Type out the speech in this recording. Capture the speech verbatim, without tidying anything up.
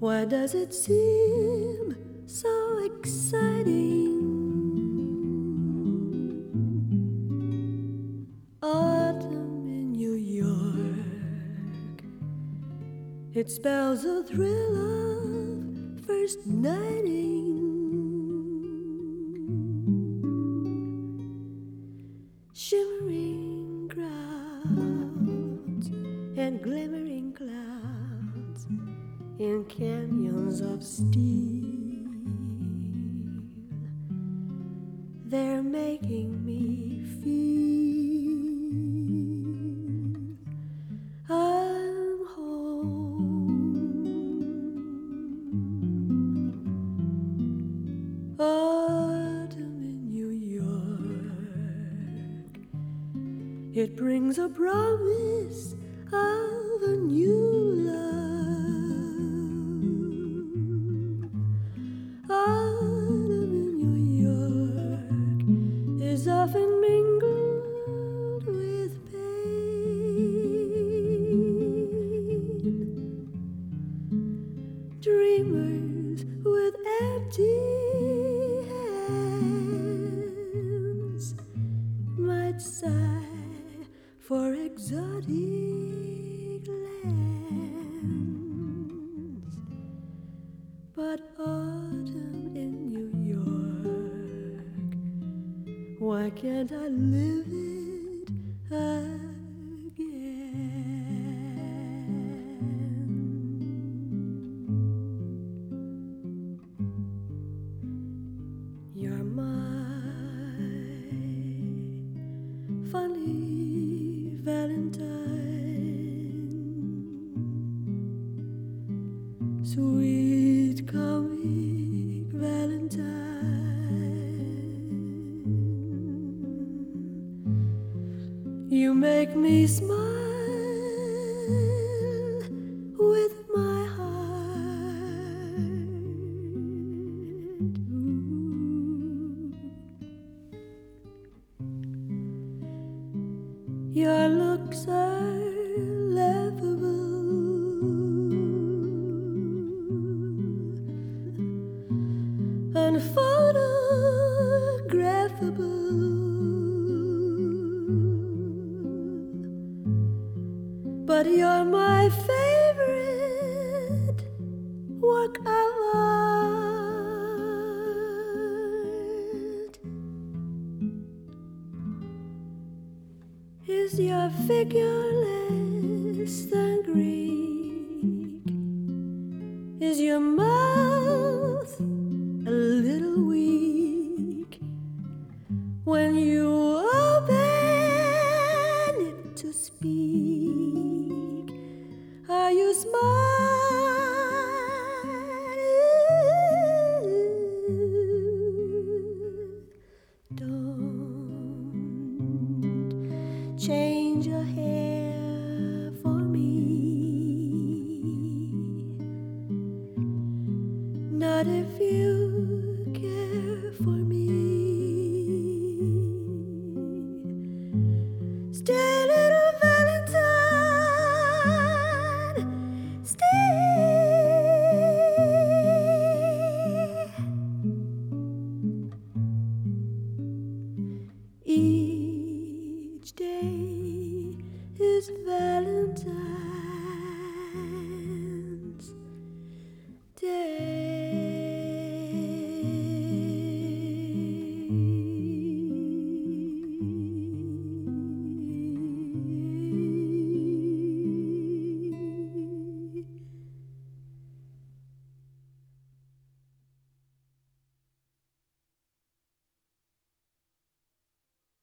Why does it seem so exciting? Autumn in New York, it spells a thrill of first nighting. Shimmering crowds and glimmering clouds in canyons of steel, they're making me feel I'm home. Autumn in New York, it brings a promise of a new love. Autumn in New York is often mingled with pain. Dreamers with empty hands might sigh for exotic lands, but autumn in New York, why can't I live it again? You're my funny Valentine, sweet comic Valentine. You make me smile with my heart. Ooh. Your looks are laughable, unphotographable, but you're my favorite work of art. Is your figure less than Greek? Is your mouth a little weak when you open it to speak? Are you smart? Don't change your hair for me, not if you care for me. Stay, little Valentine, stay. Each day is valid.